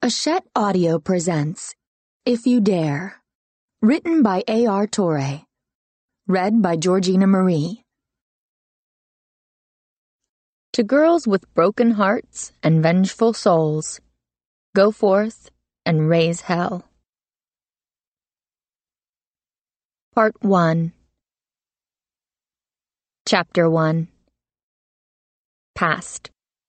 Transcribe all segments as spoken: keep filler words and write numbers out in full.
Hachette Audio presents If You Dare, written by A R Torre, read by Georgina Marie. To girls with broken hearts and vengeful souls, go forth and raise hell. Part one. Chapter one. Past.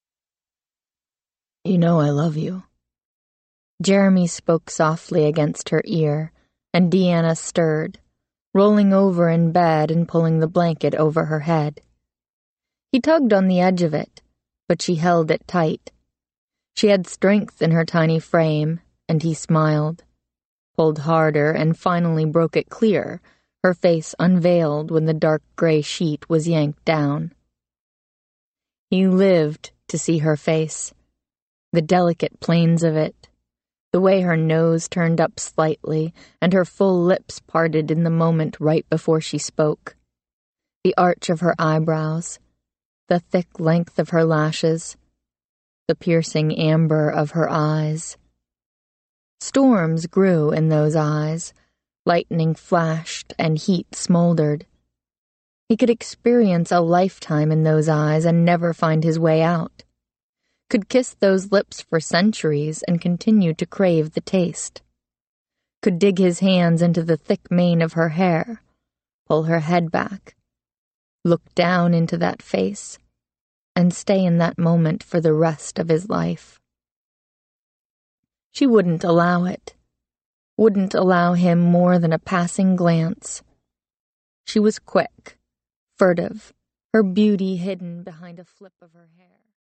You know I love you. Jeremy spoke softly against her ear, and Deanna stirred, rolling over in bed and pulling the blanket over her head. He tugged on the edge of it, but she held it tight. She had strength in her tiny frame, and he smiled, pulled harder, and finally broke it clear, her face unveiled when the dark gray sheet was yanked down. He lived to see her face, the delicate planes of it, the way her nose turned up slightly and her full lips parted in the moment right before she spoke, the arch of her eyebrows, the thick length of her lashes, the piercing amber of her eyes. Storms grew in those eyes, lightning flashed and heat smoldered. He could experience a lifetime in those eyes and never find his way out. Could kiss those lips for centuries and continue to crave the taste. Could dig his hands into the thick mane of her hair, pull her head back, look down into that face, and stay in that moment for the rest of his life. She wouldn't allow it, wouldn't allow him more than a passing glance. She was quick, furtive, her beauty hidden behind a flip of her hair.